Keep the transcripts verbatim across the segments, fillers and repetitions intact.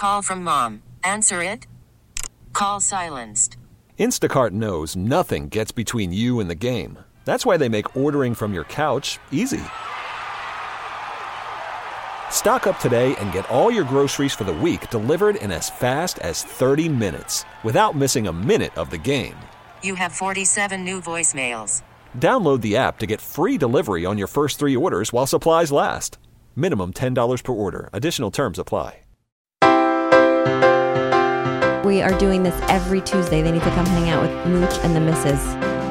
call from mom. Answer it. Call silenced. Instacart knows nothing gets between you and the game. That's why they make ordering from your couch easy. Stock up today and get all your groceries for the week delivered in as fast as thirty minutes without missing a minute of the game. You have forty-seven new voicemails. Download the app to get free delivery on your first three orders while supplies last. Minimum ten dollars per order. Additional terms apply. We are doing this every Tuesday. They need to come hang out with Mooch and the missus.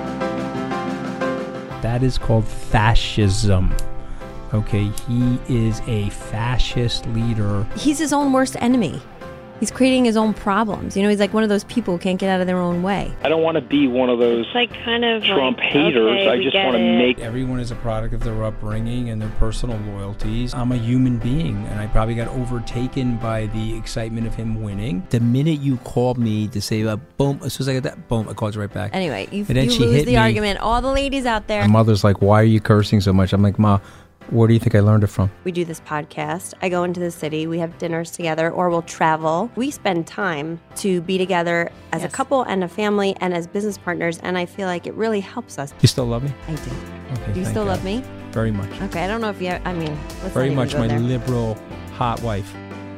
That is called fascism. Okay, he is a fascist leader. He's his own worst enemy. He's creating his own problems. You know, he's like one of those people who can't get out of their own way. I don't want to be one of those it's like kind of Trump like, haters. okay, I just want to it. make... Everyone is a product of their upbringing and their personal loyalties. I'm a human being, and I probably got overtaken by the excitement of him winning. The minute you called me to say, uh, boom, as soon as I got that, boom, I called you right back. Anyway, you, And then you she lose hit the me. argument. All the ladies out there. My mother's like, why are you cursing so much? I'm like, Ma, where do you think I learned it from? We do this podcast. I go into the city. We have dinners together, or we'll travel. We spend time to be together as Yes. a couple and a family and as business partners, and I feel like it really helps us. You still love me? I do. Okay, Do you thank still God. love me? Very much. Okay, I don't know if you, I mean, let's Very not even much go my there. liberal, hot wife.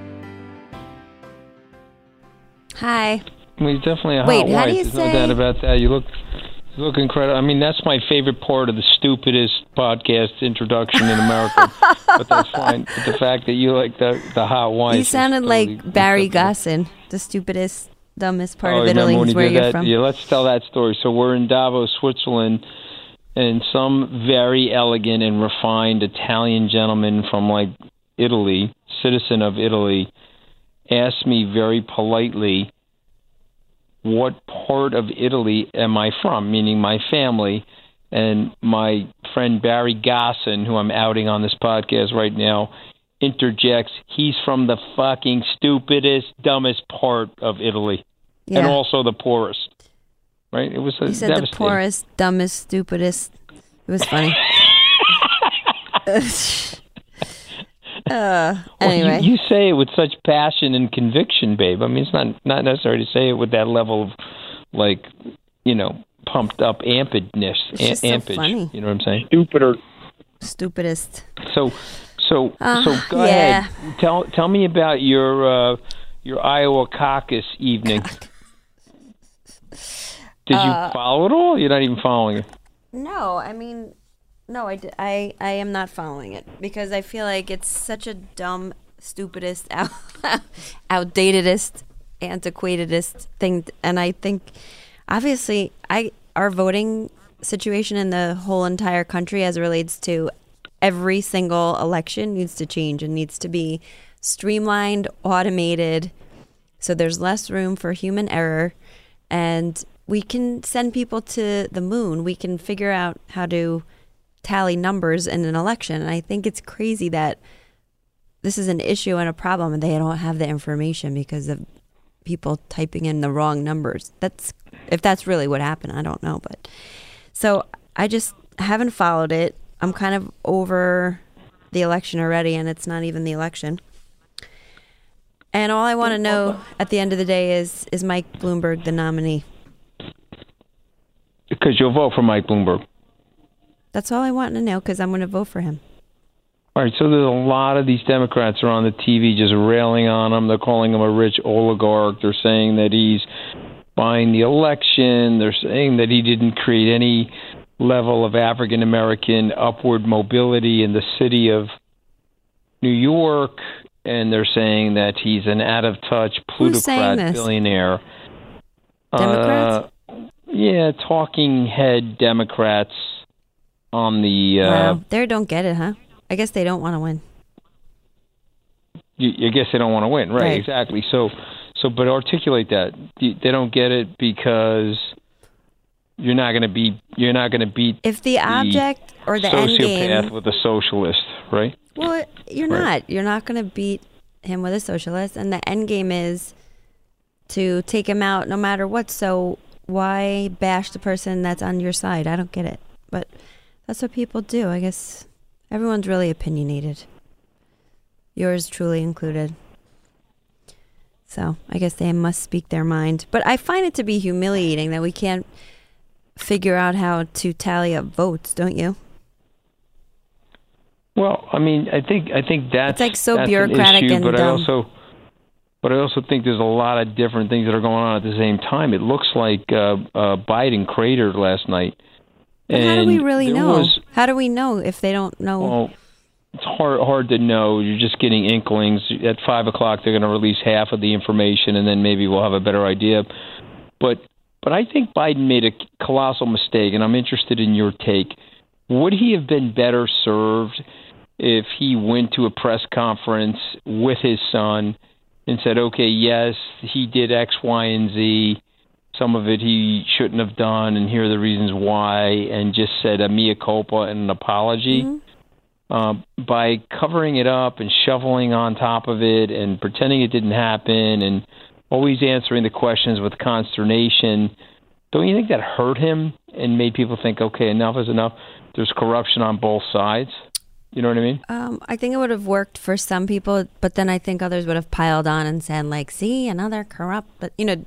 Hi. Well, he's definitely a Wait, hot how wife. do you There's say- no doubt about that. You look, you look incredible. I mean, that's my favorite part of the stupidest podcast introduction in America. But that's fine. But the fact that you like the the hot wife. You is sounded totally like Barry acceptable. Gossin, the stupidest, dumbest part Oh, of remember Italy. when Is he where did you're that? from. Yeah, let's tell that story. So we're in Davos, Switzerland, and some very elegant and refined Italian gentleman from like Italy, citizen of Italy, asked me very politely, what part of Italy am I from, meaning my family. And my friend Barry Gossin, who I'm outing on this podcast right now, interjects, he's from the fucking stupidest, dumbest part of Italy. Yeah. And also the poorest. Right? It was a He said the devastating. poorest, dumbest, stupidest. It was funny. uh, Well, anyway. you, you say it with such passion and conviction, babe. I mean, it's not not necessary to say it with that level of, like, you know, pumped up ampedness. It's just so ampage, funny. You know what I'm saying? Stupider. Stupidest. So, so, Uh, so, go yeah. ahead. Tell tell me about your uh, your Iowa caucus evening. Did you Uh, follow it all? You're not even following it. No, I mean, no, I, d- I, I am not following it because I feel like it's such a dumb, stupidest, out, outdatedest, antiquatedest thing. And I think, obviously, I our voting situation in the whole entire country as it relates to every single election needs to change and needs to be streamlined, automated, so there's less room for human error, and we can send people to the moon. We can figure out how to tally numbers in an election. And I think it's crazy that this is an issue and a problem and they don't have the information because of people typing in the wrong numbers. That's if that's really what happened, I don't know. But so I just haven't followed it. I'm kind of over the election already, and it's not even the election. And all I want to know at the end of the day is, is Mike Bloomberg the nominee? Because you'll vote for Mike Bloomberg. That's all I want to know because I'm going to vote for him. All right, so there's a lot of these Democrats are on the T V just railing on him. They're calling him a rich oligarch. They're saying that he's buying the election. They're saying that he didn't create any level of African-American upward mobility in the city of New York. And they're saying that he's an out-of-touch Who's saying plutocrat this? billionaire. Democrats? Uh, yeah, talking head Democrats on the... Uh, Wow. They don't get it, huh? I guess they don't want to win. You, I guess they don't want to win, right? Right. Exactly. So, so, but articulate that. You- They don't get it because you're not going to beat. You're not going to beat If the object or the end sociopath game... with a socialist, right? Well, you're Right. not. You're not going to beat him with a socialist. And the end game is to take him out no matter what. So why bash the person that's on your side? I don't get it. But that's what people do. I guess everyone's really opinionated. Yours truly included. So I guess they must speak their mind. But I find it to be humiliating that we can't figure out how to tally up votes, don't you? Well, I mean, I think I think that's it's like so that's bureaucratic an issue, and but dumb. I also, but I also think there's a lot of different things that are going on at the same time. It looks like uh, uh, Biden cratered last night. But and how do we really there know? Was, how do we know if they don't know? Well, it's hard hard to know. You're just getting inklings. At five o'clock, they're going to release half of the information, and then maybe we'll have a better idea. But but I think Biden made a colossal mistake, and I'm interested in your take. Would he have been better served if he went to a press conference with his son and said, okay, yes, he did X, Y, and Z. Some of it he shouldn't have done, and here are the reasons why, and just said a mea culpa and an apology. Mm-hmm. Uh, by covering it up and shoveling on top of it and pretending it didn't happen and always answering the questions with consternation, don't you think that hurt him and made people think, okay, enough is enough? There's corruption on both sides. You know what I mean? Um, I think it would have worked for some people, but then I think others would have piled on and said, like, see, another corrupt. But, you know,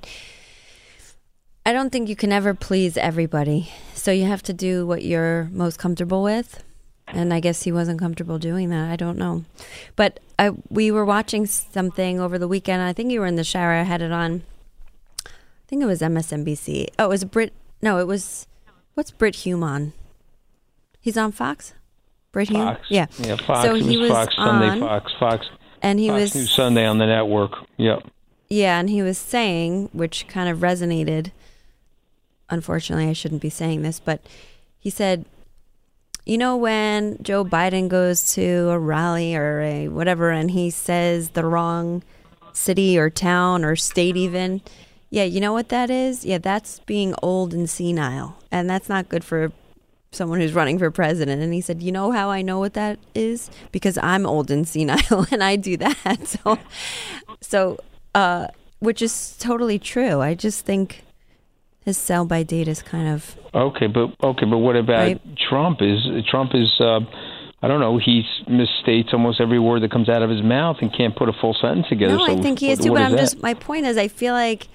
I don't think you can ever please everybody. So you have to do what you're most comfortable with. And I guess he wasn't comfortable doing that. I don't know. But I, we were watching something over the weekend. I think you were in the shower. I had it on. I think it was M S N B C. Oh, it was Brit. No, it was. What's Brit Hume on? He's on Fox? Brit Hume? Fox. Yeah. Yeah, Fox. So he was Fox, on, Sunday, Fox, Fox. And he Fox was. News Sunday on the network. Yep. Yeah, and he was saying, which kind of resonated. Unfortunately, I shouldn't be saying this, but he said, you know, when Joe Biden goes to a rally or a whatever and he says the wrong city or town or state even, yeah, you know what that is? Yeah, that's being old and senile. And that's not good for someone who's running for president. And he said, you know how I know what that is? Because I'm old and senile and I do that. So, so uh, which is totally true. I just think his sell by date is kind of okay, but okay, but what about right? Trump? Is Trump is uh, I don't know. He misstates almost every word that comes out of his mouth and can't put a full sentence together. No, so I think he is what, too. what But is I'm that? just my point is I feel like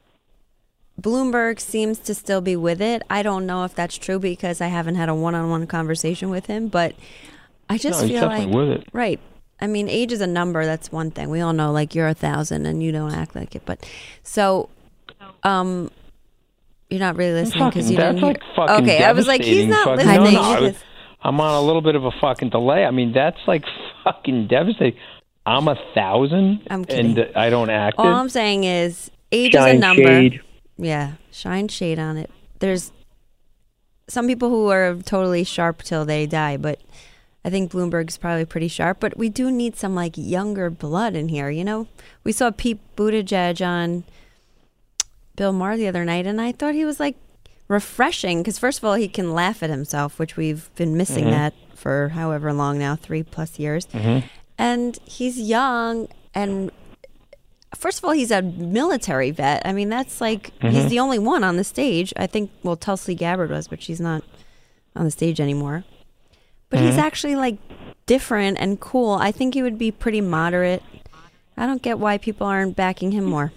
Bloomberg seems to still be with it. I don't know if that's true because I haven't had a one-on-one conversation with him, but I just no, he's feel definitely like with it. Right. I mean, age is a number. That's one thing. We all know, like, you're a thousand and you don't act like it. But so, um, you're not really listening because you that's didn't like hear. fucking Okay, I was like, he's devastating not fucking- listening. No, no, I was, because- I'm on a little bit of a fucking delay. I mean, that's like fucking devastating. I'm a thousand, I'm kidding. and I don't act All it. I'm saying is age Shine is a number. shade. Yeah, shine shade on it. There's some people who are totally sharp till they die, but I think Bloomberg's probably pretty sharp. But we do need some like younger blood in here, you know? We saw Pete Buttigieg on Bill Maher the other night, and I thought he was like refreshing because first of all, he can laugh at himself, which we've been missing Mhm. that for however long now, three plus years. Mhm. And he's young and first of all, he's a military vet. I mean, that's like, Mhm. he's the only one on the stage. I think, well, Tulsi Gabbard was, but she's not on the stage anymore. But he's Mhm. actually like different and cool. I think he would be pretty moderate. I don't get why people aren't backing him more.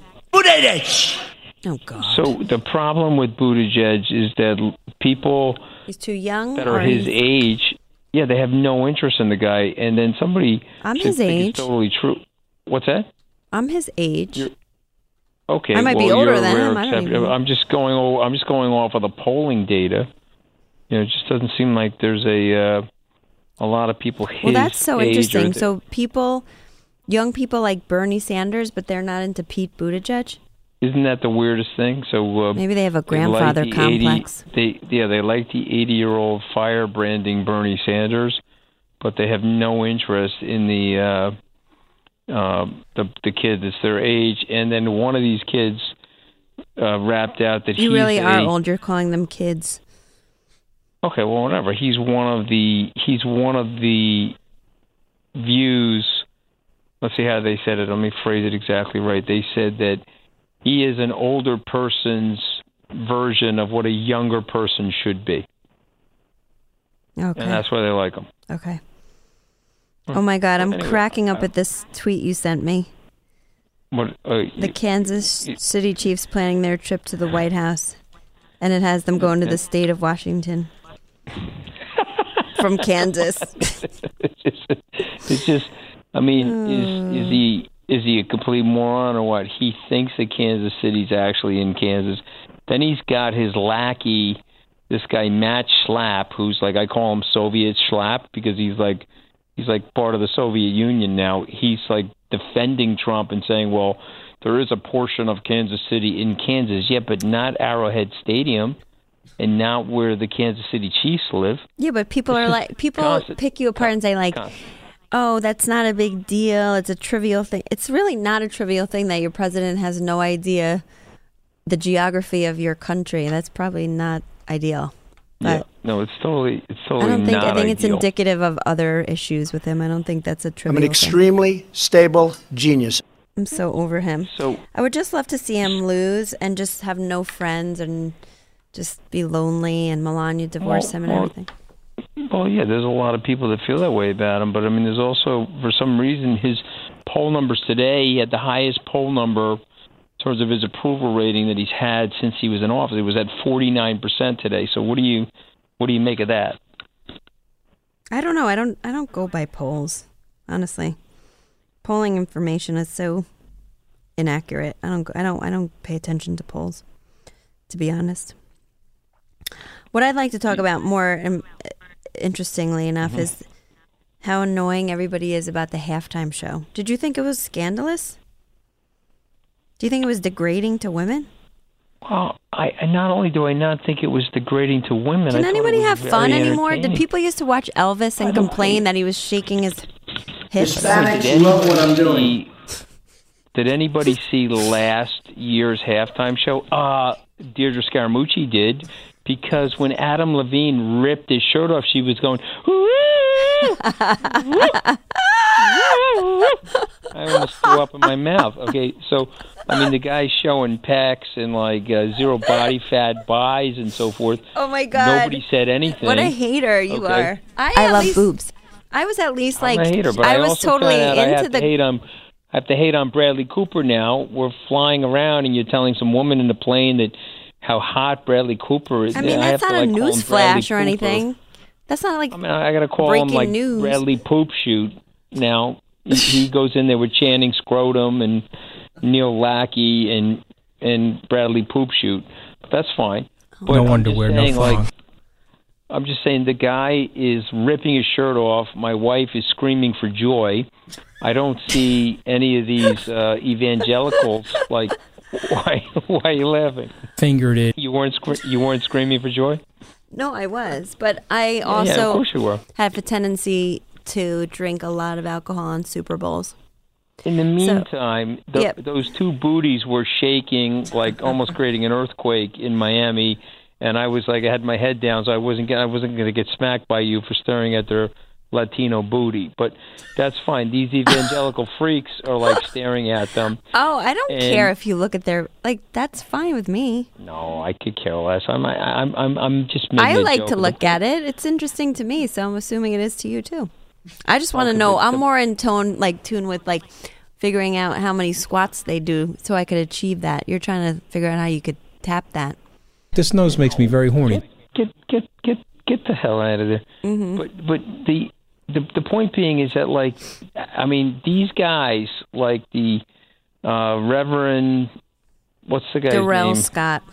Oh, God. So the problem with Buttigieg is that l- people He's too young? that are or his he's- age, yeah, they have no interest in the guy. And then somebody I'm should his think age. it's totally true. What's that? I'm his age. You're- Okay, I might be well, older you're a than rare him. I don't exception. even know. I'm just going. o- I'm just going off of the polling data. You know, it just doesn't seem like there's a uh, a lot of people his Well, that's so age interesting. or- So people, young people like Bernie Sanders, but they're not into Pete Buttigieg? Isn't that the weirdest thing? So uh, Maybe they have a they like grandfather the complex. eighty, they yeah, they like the eighty-year-old firebranding Bernie Sanders, but they have no interest in the uh, uh, the the kid that's their age. And then one of these kids uh, rapped out that You he's really a, are old. You're calling them kids. Okay, well, whatever. He's one of the he's one of the views. Let's see how they said it. Let me phrase it exactly right. They said that he is an older person's version of what a younger person should be, Okay. and that's why they like him. Okay. Oh my God, I'm Anyway, cracking up uh, at this tweet you sent me. What? Uh, The Kansas City Chiefs planning their trip to the White House, and it has them going to the state of Washington from Kansas. it's, just, it's just, I mean, is is he is he a complete moron or what? He thinks that Kansas City's actually in Kansas. Then he's got his lackey, this guy Matt Schlapp, who's like, I call him Soviet Schlapp because he's like he's like part of the Soviet Union now. He's like defending Trump and saying, well, there is a portion of Kansas City in Kansas, yeah, but not Arrowhead Stadium and not where the Kansas City Chiefs live. Yeah, but people are like, people Constant. pick you apart and say like, Constant. oh, that's not a big deal. It's a trivial thing. It's really not a trivial thing that your president has no idea the geography of your country. That's probably not ideal. But Yeah, no, it's totally, it's totally I don't think. not I think it's ideal. indicative of other issues with him. I don't think that's a trivial. I'm an thing. extremely stable genius. I'm so over him. So I would just love to see him lose and just have no friends and just be lonely and Melania divorce Well, him and well, everything. Well, yeah, there's a lot of people that feel that way about him, but I mean, there's also, for some reason, his poll numbers today, he had the highest poll number in terms of his approval rating that he's had since he was in office. It was at forty-nine percent today. So what do you, what do you make of that? I don't know. I don't. I don't go by polls. Honestly, polling information is so inaccurate. I don't. go- I don't. I don't pay attention to polls. To be honest, what I'd like to talk about more, um, interestingly enough, Mm-hmm. is how annoying everybody is about the halftime show. Did you think it was scandalous? Do you think it was degrading to women? Well, I, I not only do I not think it was degrading to women. I Can thought it anybody was have very fun anymore? Did entertaining. people used to watch Elvis and complain that he was shaking his hips? Hispanics Did love what I'm anybody doing. see- Did anybody see last year's halftime show? Uh, Deirdre Scaramucci did, because when Adam Levine ripped his shirt off, she was going, "Woo! Woo! Woo!" I almost threw up in my mouth. Okay, so, I mean, the guy's showing pecs and, like, uh, zero body fat buys and so forth. Oh, my God. Nobody said anything. What a hater you Okay. are. I, I at love least- boobs. I was at least I'm like, a hater, but I, I, was also totally found out I into have the. to hate on, I have to hate on Bradley Cooper now. We're flying around, and you're telling some woman in the plane that how hot Bradley Cooper is. I mean, I that's have not to, a like, call him news Bradley flash or Pooper. anything. That's not like. I mean, I got to call breaking him like news. Bradley Poop Shoot now. he, he goes in there with Channing Scrotum and Neil Lackey and and Bradley Poop Shoot. But that's fine. But No I'm underwear, just no saying, thong. like, I'm just saying the guy is ripping his shirt off. My wife is screaming for joy. I don't see any of these uh, evangelicals. Like, why? Why are you laughing? Fingered it. You weren't scre- you weren't screaming for joy? No, I was, but I yeah, of also course you were. have a tendency to drink a lot of alcohol on Super Bowls. In the meantime, the, Yep. those two booties were shaking, like almost creating an earthquake in Miami, and I was like, I had my head down, so I wasn't, gonna- I wasn't going to get smacked by you for staring at their Latino booty. But that's fine. These evangelical freaks are like staring at them. Oh, I don't And- care if you look at their like. That's fine with me. No, I could care less. I'm, I, I'm, I'm, I'm just. Making I a like joke to of the look at it. It's interesting to me, so I'm assuming it is to you too. I just want to Okay, know. but I'm the- more in tone, like tune with like figuring out how many squats they do, so I could achieve that. You're trying to figure out how you could tap that. This nose makes me very horny. Get, get, get, get the hell out of there. Mm-hmm. But, but the. The the point being is that, like, I mean, these guys, like the uh, Reverend, what's the guy's Darrell name? Scott.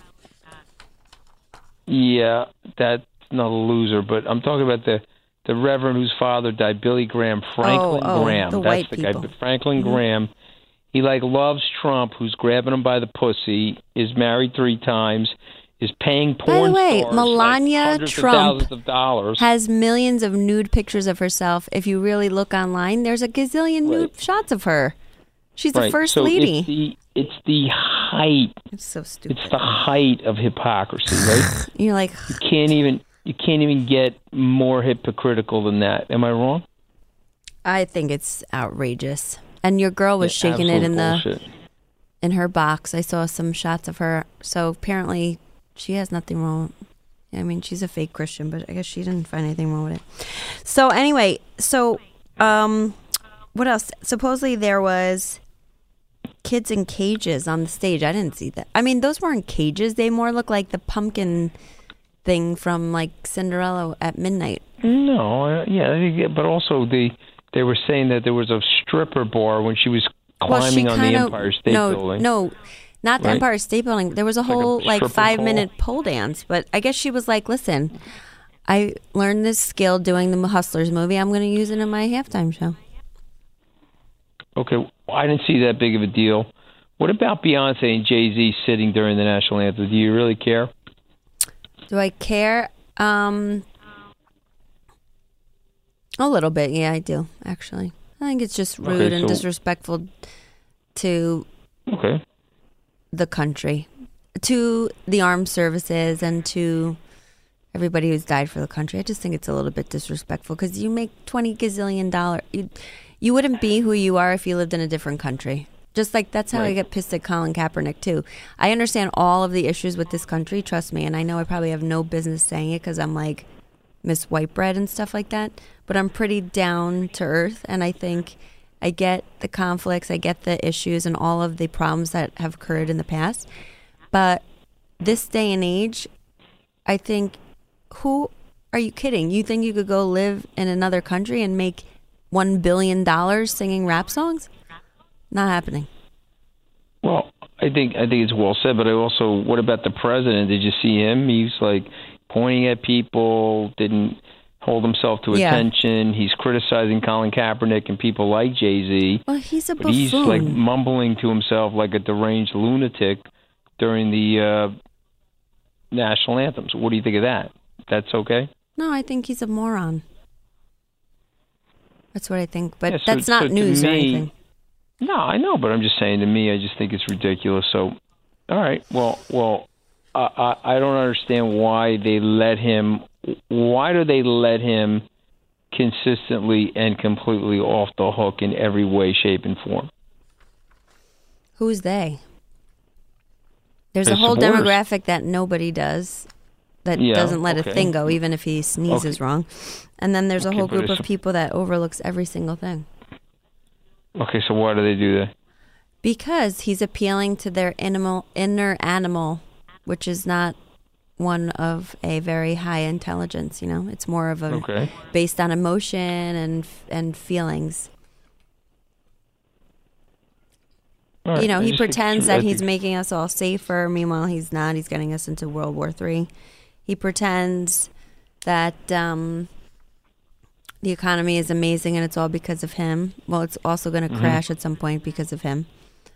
Yeah, that's not a loser, but I'm talking about the the Reverend whose father died, Billy Graham, Franklin Oh, oh, Graham. the that's white the people. guy, Franklin Graham. He like loves Trump, who's grabbing him by the pussy, is married three times, is paying porn way, stars Melania like hundreds Trump of thousands of dollars. Has millions of nude pictures of herself. If you really look online, there's a gazillion nude Right. shots of her. She's the Right. first so lady. It's the, it's the height. It's so stupid. It's the height of hypocrisy, right? You're like, you can't even you can't even get more hypocritical than that. Am I wrong? I think it's outrageous. And your girl was Yeah, shaking it in absolute the bullshit. in her box. I saw some shots of her. So apparently, she has nothing wrong. I mean, she's a fake Christian, but I guess she didn't find anything wrong with it. So anyway, so um, what else? Supposedly there was kids in cages on the stage. I didn't see that. I mean, those weren't cages. They more look like the pumpkin thing from like Cinderella at midnight. No, uh, yeah, but also the they were saying that there was a stripper bar when she was climbing well, she on kinda, the Empire State no, Building. No, not the right? Empire State Building. There was a whole like, a like five pole? minute pole dance, but I guess she was like, "Listen, I learned this skill doing the Hustlers movie. I'm going to use it in my halftime show." Okay, well, I didn't see that big of a deal. What about Beyonce and Jay-Z sitting during the national anthem? Do you really care? Do I care? Um, a little bit, yeah, I do, actually. I think it's just rude okay, and so, disrespectful to okay. the country, to the armed services, and to everybody who's died for the country. I just think it's a little bit disrespectful because you make twenty gazillion dollars. You, you wouldn't be who you are if you lived in a different country. Just like that's how right. I get pissed at Colin Kaepernick, too. I understand all of the issues with this country, trust me, and I know I probably have no business saying it because I'm like Miss White Bread and stuff like that, but I'm pretty down to earth, and I think I get the conflicts, I get the issues and all of the problems that have occurred in the past, but this day and age, I think, who are you kidding? You think you could go live in another country and make one billion dollars singing rap songs? Not happening. Well, I think I think it's well said, but I also, what about the president? Did you see him? He's like pointing at people, didn't hold himself to yeah. attention. He's criticizing Colin Kaepernick and people like Jay-Z. Well, he's a but buffoon. He's like mumbling to himself like a deranged lunatic during the uh, national anthems. What do you think of that? That's okay? No, I think he's a moron. That's what I think, but yeah, so, that's not so news me, or anything. No, I know, but I'm just saying, to me, I just think it's ridiculous. So, all right, well, well, I, I, I don't understand why they let him. Why do they let him consistently and completely off the hook in every way, shape, and form? Who's they? There's His a whole supporters. demographic that nobody does, that Yeah, doesn't let okay. a thing go, even if he sneezes Okay. wrong. And then there's a Okay, whole but group it's- of people that overlooks every single thing. Okay, so why do they do that? Because he's appealing to their animal, inner animal, which is not one of a very high intelligence, you know? It's more of a Okay. based on emotion and and feelings. All right, You know, I he just think pretends it's- that I he's think- making us all safer. Meanwhile, he's not. He's getting us into World War Three. He pretends that um, the economy is amazing and it's all because of him. Well, it's also going to Mm-hmm. crash at some point because of him.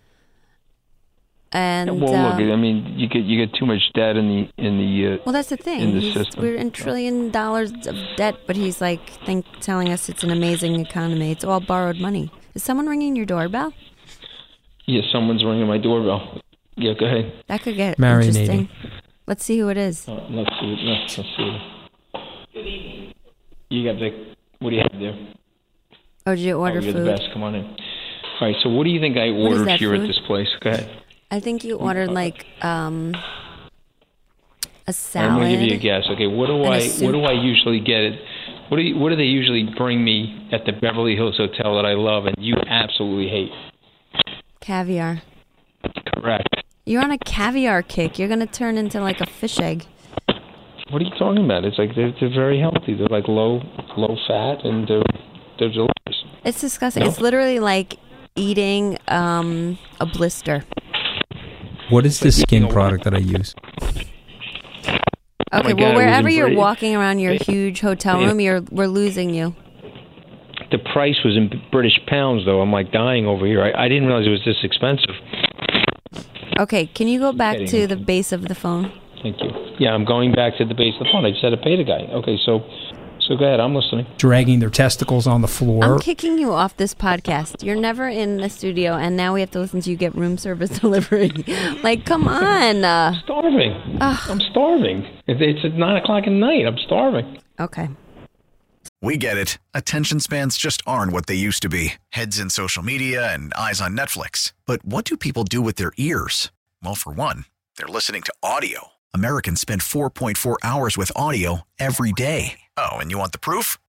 And Yeah, well, um, look, I mean, you get you get too much debt in the in the. Uh, well, that's the thing. in the He's- system. We're in trillion dollars of debt, but he's like think telling us it's an amazing economy. It's all borrowed money. Is someone ringing your doorbell? yeah, someone's ringing my doorbell. Yeah, go ahead. That could get Marinating. interesting. Let's see who it is. Uh, let's see. Let's, let's see. Good evening. You got the. What do you have there? Oh, did you order oh, you're food? the best. Come on in. All right. So, what do you think I What is ordered that here food? at this place? Go ahead. I think you ordered like um, a salad. I'm gonna give you a guess. Okay. What do and a I? soup. What do I usually get? It. What do you, What do they usually bring me at the Beverly Hills Hotel that I love and you absolutely hate? Caviar. Correct. You're on a caviar kick. You're gonna turn into like a fish egg. What are you talking about? It's like they're, they're very healthy. They're like low low fat and they're they're delicious. It's disgusting. No. It's literally like eating um, a blister. What is the skin product that I use? Okay, my well, God, it was wherever in you're Brit- walking around your huge hotel Yeah. room, you're we're losing you. The price was in British pounds, though. I'm like dying over here. I, I didn't realize it was this expensive. Okay, can you go back to Kidding. the base of the phone? Thank you. Yeah, I'm going back to the base of the phone. I just had to pay the guy. Okay, so so go ahead. I'm listening. Dragging their testicles on the floor. I'm kicking you off this podcast. You're never in the studio, and now we have to listen to you get room service delivery. Like, come on. Uh, Starving. I'm starving. It's, it's at nine o'clock at night. I'm starving. okay. We get it. Attention spans just aren't what they used to be. Heads in social media and eyes on Netflix. But what do people do with their ears? Well, for one, they're listening to audio. Americans spend four point four hours with audio every day. Oh, and you want the proof?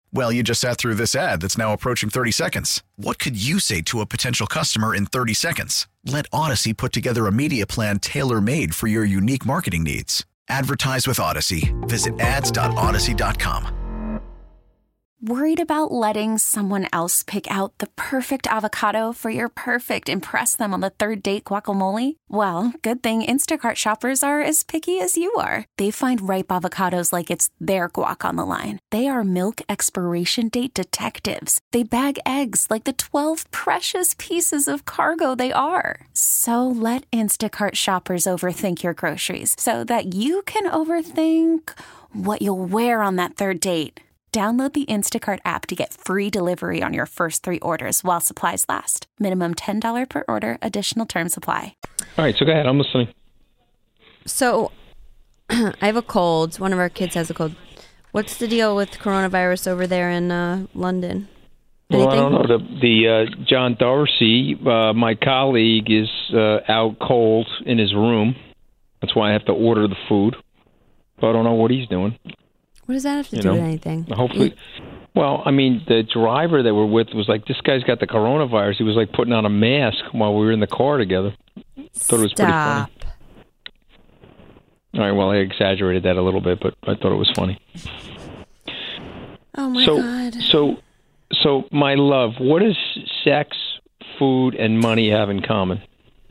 Well, you just sat through this ad that's now approaching thirty seconds. What could you say to a potential customer in thirty seconds? Let Odyssey put together a media plan tailor-made for your unique marketing needs. Advertise with Odyssey. Visit ads dot odyssey dot com. Worried about letting someone else pick out the perfect avocado for your perfect impress them on the third date guacamole? Well, good thing Instacart shoppers are as picky as you are. They find ripe avocados like it's their guac on the line. They are milk expiration date detectives. They bag eggs like the twelve precious pieces of cargo they are. So let Instacart shoppers overthink your groceries so that you can overthink what you'll wear on that third date. Download the Instacart app to get free delivery on your first three orders while supplies last. Minimum ten dollars per order. Additional terms apply. All right, so go ahead. I'm listening. So, I have a cold. One of our kids has a cold. What's the deal with coronavirus over there in uh, London? Anything? Well, I don't know. The, the uh, John Darcy, uh, my colleague, is uh, out cold in his room. That's why I have to order the food. But I don't know what he's doing. What does that have to you do know, with anything? Hopefully. Well, I mean, the driver that we're with was like, this guy's got the coronavirus. He was like putting on a mask while we were in the car together. Thought it was Stop. pretty funny. All right, well, I exaggerated that a little bit, but I thought it was funny. Oh, my so, God. So, so, my love, what does sex, food, and money have in common?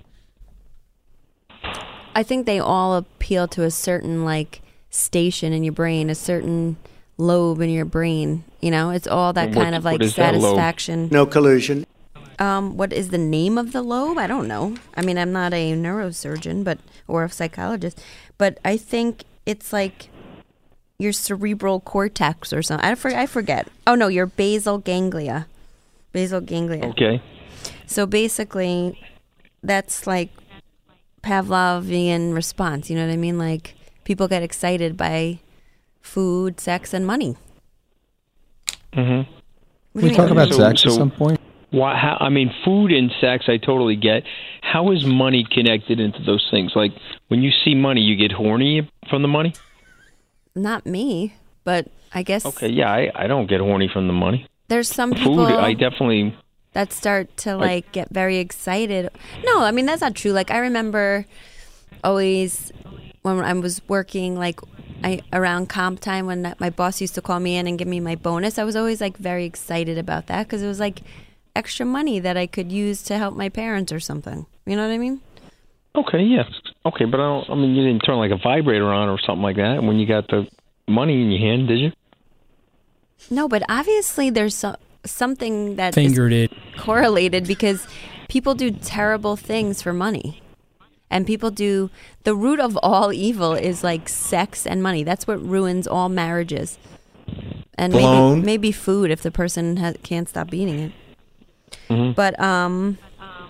I think they all appeal to a certain, like, station in your brain, a certain lobe in your brain. You know, it's all that what, kind of like satisfaction. No collusion. Um, what is the name of the lobe? I don't know. I mean, I'm not a neurosurgeon, but or a psychologist, but I think it's like your cerebral cortex or something. I, for, I forget. Oh no, your basal ganglia. Basal ganglia. Okay. So basically, that's like Pavlovian response. You know what I mean? Like, people get excited by food, sex, and money. Mm-hmm. Can we talk about so, sex so at some point? Why, how, I mean, food and sex, I totally get. How is money connected into those things? Like, when you see money, you get horny from the money? Not me, but I guess... Okay, yeah, I, I don't get horny from the money. There's some people... Food, I definitely... that start to, like, I, get very excited. No, I mean, that's not true. Like, I remember always... when I was working, like, I, around comp time, when my boss used to call me in and give me my bonus, I was always, like, very excited about that because it was, like, extra money that I could use to help my parents or something. You know what I mean? Okay, yeah. Okay, but I don't, I mean, you didn't turn, like, a vibrator on or something like that when you got the money in your hand, did you? No, but obviously there's so, something that Fingered is it. correlated because people do terrible things for money. And people do, the root of all evil is like sex and money. That's what ruins all marriages. And maybe maybe food if the person ha- can't stop eating it. Mm-hmm. But um,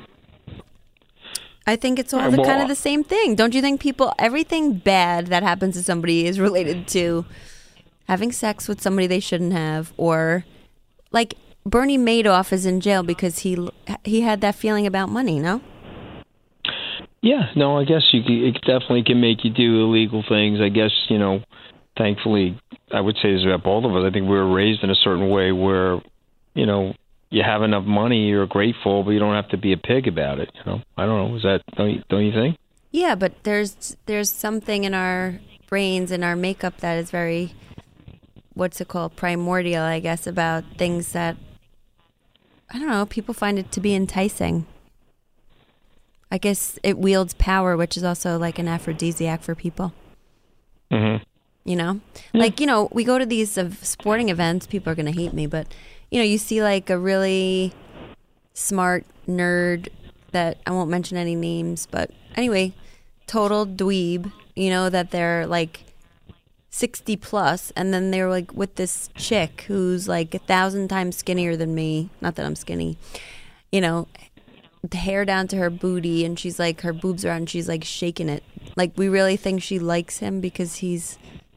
I think it's all right, the, well, kind of the same thing. Don't you think people, everything bad that happens to somebody is related to having sex with somebody they shouldn't have, or like Bernie Madoff is in jail because he he had that feeling about money, no? Yeah, no, I guess you can, it definitely can make you do illegal things. I guess, you know, thankfully, I would say this about both of us. I think we were raised in a certain way where, you know, you have enough money, you're grateful, but you don't have to be a pig about it. You know, I don't know. Is that, don't you, don't you think? Yeah, but there's there's something in our brains and our makeup that is very, what's it called, primordial, I guess, about things that, I don't know, people find it to be enticing. I guess it wields power, which is also like an aphrodisiac for people. Mm-hmm. You know? Yeah. Like, you know, we go to these uh, sporting events. People are going to hate me, but, you know, you see like a really smart nerd that, I won't mention any names, but anyway, total dweeb, you know, that they're like sixty plus, and then they're like with this chick who's like a thousand times skinnier than me. Not that I'm skinny. You know, the hair down to her booty, and she's like, her boobs are out, and she's like shaking it. Like, we really think she likes him because he's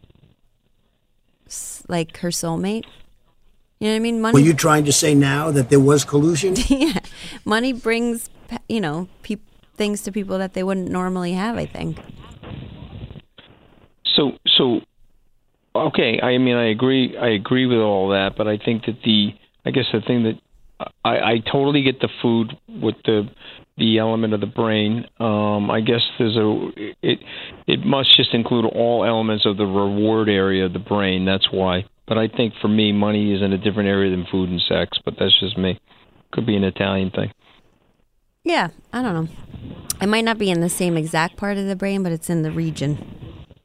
like her soulmate. You know what I mean? Money. Were you trying to say now that there was collusion? Yeah, money brings, you know, pe- things to people that they wouldn't normally have, I think. So, so Okay, I mean, I agree. I agree with all that, but I think that the, I guess the thing that I, I totally get the food with the the element of the brain. Um, I guess there's a it it must just include all elements of the reward area of the brain. That's why. But I think for me, money is in a different area than food and sex. But that's just me. Could be an Italian thing. Yeah, I don't know. It might not be in the same exact part of the brain, but it's in the region.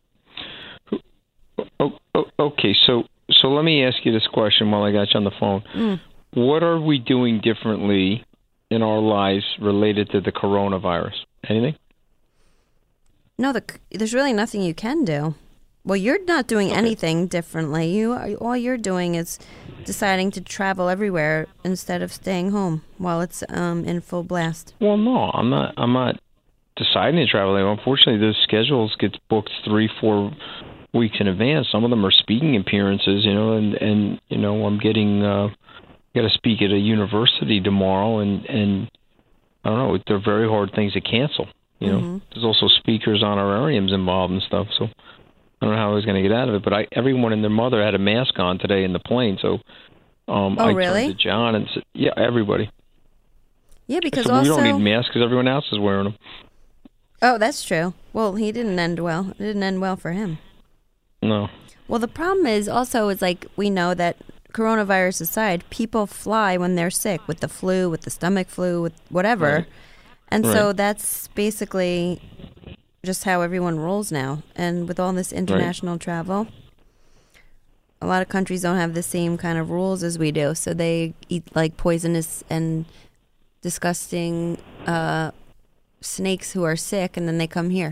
Oh, oh, okay, so so let me ask you this question while I got you on the phone. Mm. What are we doing differently in our lives related to the coronavirus? Anything? No, the, there's really nothing you can do. Well, you're not doing okay. anything differently. You all you're doing is deciding to travel everywhere instead of staying home while it's um, in full blast. Well, no, I'm not. I'm not deciding to travel. Unfortunately, the schedules get booked three, four weeks in advance. Some of them are speaking appearances, you know, and and you know, I'm getting. Uh, got to speak at a university tomorrow, and and I don't know. They're very hard things to cancel. You know, mm-hmm. There's also speakers honorariums involved and stuff. So I don't know how I was going to get out of it. But I, everyone and their mother had a mask on today in the plane. So um, oh, I really? turned to John and said, "Yeah, everybody." Yeah, because so also we don't need masks because everyone else is wearing them. Oh, that's true. Well, he didn't end well. It didn't end well for him. No. Well, the problem is also is like we know that coronavirus aside, people fly when they're sick with the flu, with the stomach flu, with whatever. Right. And right. so that's basically just how everyone rolls now. And with all this international right. travel, a lot of countries don't have the same kind of rules as we do. So they eat like poisonous and disgusting uh, snakes who are sick, and then they come here.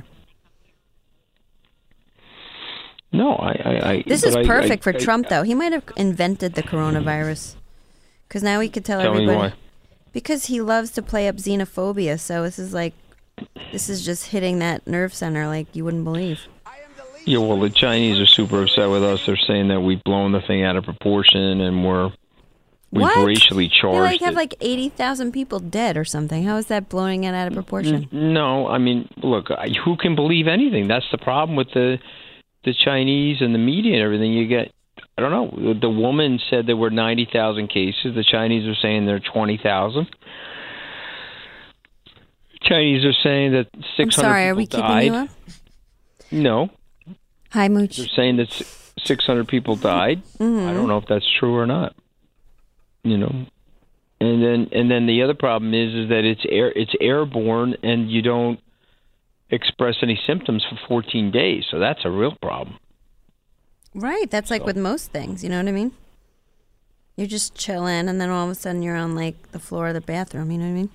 No, I. I, I this is perfect I, I, for I, Trump, I, though. He might have invented the coronavirus, because now he could tell, tell everybody. Me why. Because he loves to play up xenophobia. So this is like, this is just hitting that nerve center like you wouldn't believe. Yeah, well, the Chinese are super upset with us. They're saying that we've blown the thing out of proportion, and we're we've what? racially charged. They like have it. like eighty thousand people dead or something. How is that blowing it out of proportion? No, I mean, look, who can believe anything? That's the problem with the. the Chinese and the media and everything. You get, I don't know, the woman said there were ninety thousand cases. The Chinese are saying there are twenty thousand. Chinese are saying that six hundred I'm sorry, people are we died. keeping you up? No. Hi, Mooch. They're saying that six hundred people died. Mm-hmm. I don't know if that's true or not. You know. And then and then the other problem is is that it's air it's airborne, and you don't express any symptoms for fourteen days, so that's a real problem. Right, that's like so. with most things, you know what I mean? You're just chilling, and then all of a sudden you're on like the floor of the bathroom, you know what I mean?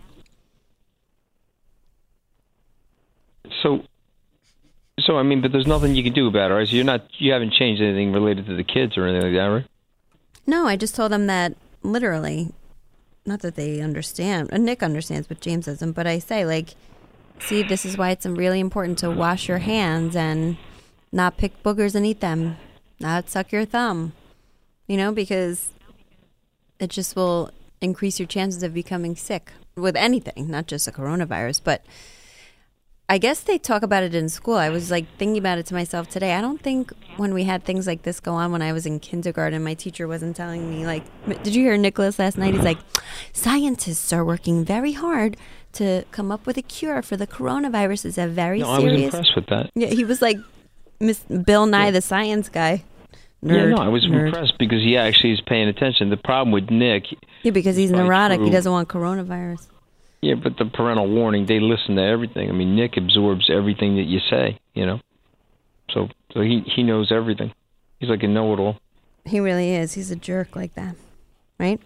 So, so I mean, but there's nothing you can do about it, right? So you're not, you haven't changed anything related to the kids or anything like that, right? No, I just told them that literally, not that they understand, and Nick understands, but James doesn't, but I say like, see, this is why it's really important to wash your hands and not pick boogers and eat them, not suck your thumb, you know, because it just will increase your chances of becoming sick with anything, not just a coronavirus. But I guess they talk about it in school. I was like thinking about it to myself today. I don't think when we had things like this go on when I was in kindergarten, my teacher wasn't telling me, like, did you hear Nicholas last night? He's like, scientists are working very hard to come up with a cure for the coronavirus. Is a very no, serious. I was impressed with that. Yeah, he was like Miss Bill Nye, yeah. the science guy. Nerd, yeah, no, I was nerd. impressed because he actually is paying attention. The problem with Nick, yeah, because he's neurotic. True. He doesn't want coronavirus. Yeah, but the parental warning, they listen to everything. I mean, Nick absorbs everything that you say, you know. So, so he he knows everything. He's like a know-it-all. He really is. He's a jerk like that, right?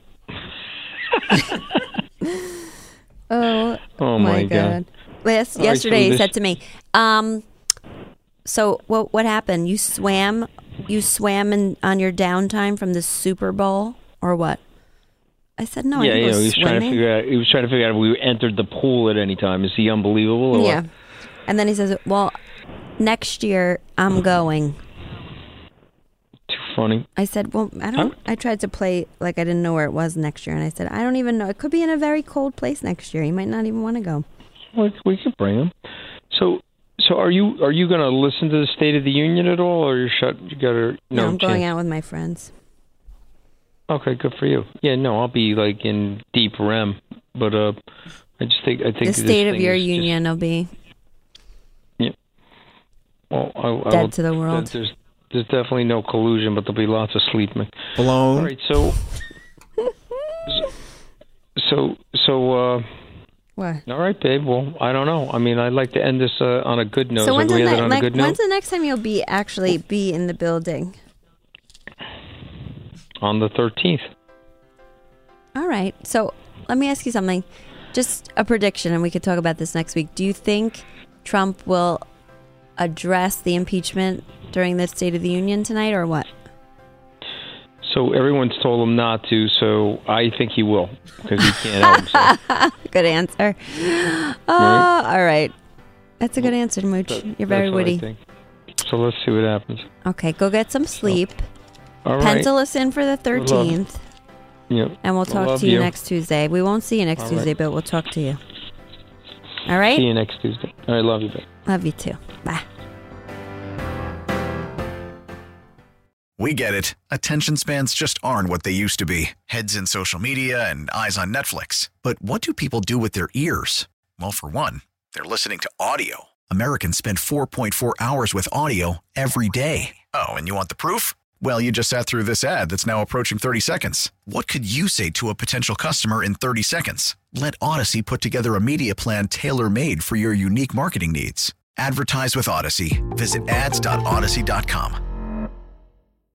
Oh, oh my, my God. God. Last, All yesterday right, so he this... said to me, um, so what what happened? You swam you swam in, on your downtime from the Super Bowl or what? I said, no, yeah, I didn't you go know, he was swimming. trying to figure out he was trying to figure out if we entered the pool at any time. Is he unbelievable or yeah. what? And then he says, well, next year I'm going. Too funny. I said, well, I don't, huh? I tried to play like I didn't know where it was next year. And I said, I don't even know. It could be in a very cold place next year. You might not even want to go. Well, we could bring him. So, So are you are you going to listen to the State of the Union at all, or you're shut? You got to no. I'm going out with my friends. Okay, good for you. Yeah, no, I'll be like in deep R E M, but uh, I just think I think the State of your Union just, will be. Yeah. Well, I, dead I will, to the world. There's there's definitely no collusion, but there'll be lots of sleeping. Blown. All right, so so so. uh What? All right, babe. Well, I don't know. I mean, I'd like to end this uh, on a good note. So when's, like the, we ne- on like, a good when's note? the next time you'll be actually be in the building? On the thirteenth. All right. So let me ask you something. Just a prediction, and we could talk about this next week. Do you think Trump will address the impeachment during the State of the Union tonight, or what? So everyone's told him not to, so I think he will, because he can't help himself. Good answer. Oh, right. All right. That's a good answer, Mooch. That, You're very witty. I think. So let's see what happens. Okay, go get some sleep. So, all right. Pencil us in for the thirteenth. Yep. And we'll talk to you, you next Tuesday. We won't see you next all Tuesday, right. but we'll talk to you. All right? See you next Tuesday. All right, love you, babe. Love you too. Bye. We get it. Attention spans just aren't what they used to be. Heads in social media and eyes on Netflix. But what do people do with their ears? Well, for one, they're listening to audio. Americans spend four point four hours with audio every day. Oh, and you want the proof? Well, you just sat through this ad that's now approaching thirty seconds. What could you say to a potential customer in thirty seconds? Let Odyssey put together a media plan tailor-made for your unique marketing needs. Advertise with Odyssey. Visit ads dot odyssey dot com.